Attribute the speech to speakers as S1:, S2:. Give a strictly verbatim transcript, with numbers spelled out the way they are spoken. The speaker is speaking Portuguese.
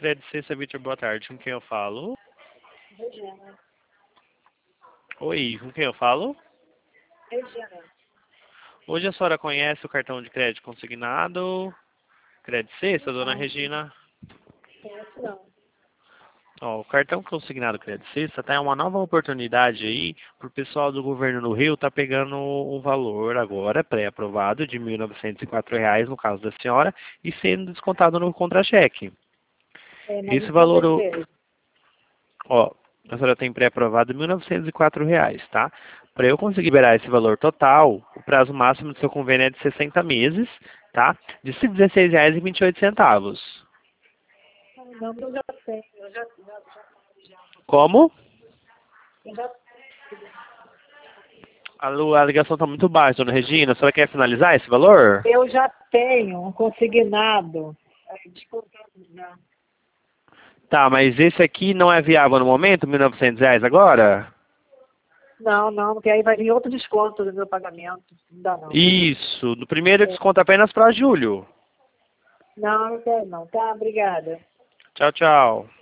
S1: Crédito Cesta Vitor, boa tarde. Com quem eu falo?
S2: Regina.
S1: Oi, com quem eu falo?
S2: Regina.
S1: Hoje a senhora conhece o cartão de crédito consignado? Crédito Cesta, dona
S2: Não,
S1: Regina?
S2: conheço não.
S1: Ó, o cartão consignado Crédito Cesta tá uma nova oportunidade aí para o pessoal do governo do Rio tá pegando um valor agora pré-aprovado de mil novecentos e quatro reais no caso da senhora e sendo descontado no contra-cheque.
S2: É, mas
S1: Esse
S2: isso quando é que
S1: valor,
S2: veio?
S1: ó, a senhora tem pré-aprovado mil novecentos e quatro reais, tá? Para eu conseguir liberar esse valor total, o prazo máximo do seu convênio é de sessenta meses, tá? De dezesseis reais e vinte e oito centavos.
S2: Ah, não, eu já tenho. Eu já, já, já, já,
S1: Como?
S2: eu já,
S1: A, lu- a ligação está muito baixa, dona Regina. A senhora quer finalizar esse valor?
S2: eu já tenho um consignado. É, descontado já.
S1: Tá, mas esse aqui não é viável no momento, mil e novecentos reais agora?
S2: Não, não, porque aí vai vir outro desconto do meu pagamento. Não dá não.
S1: Isso, no primeiro
S2: É.
S1: desconto apenas para julho.
S2: Não, não quero não. Tá, obrigada.
S1: Tchau, tchau.